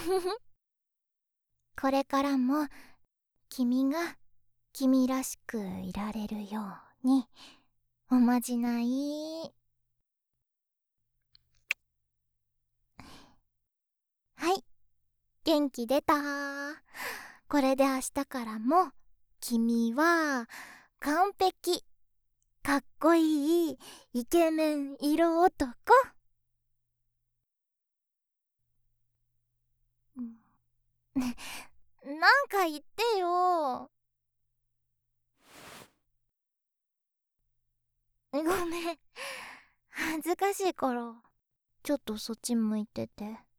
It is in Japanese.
これからも君が君らしくいられるようにおまじない。はい、元気出た。これで明日からも君は完璧、かっこいいイケメン色男。なんか言ってよ。ごめん、恥ずかしいからちょっとそっち向いてて。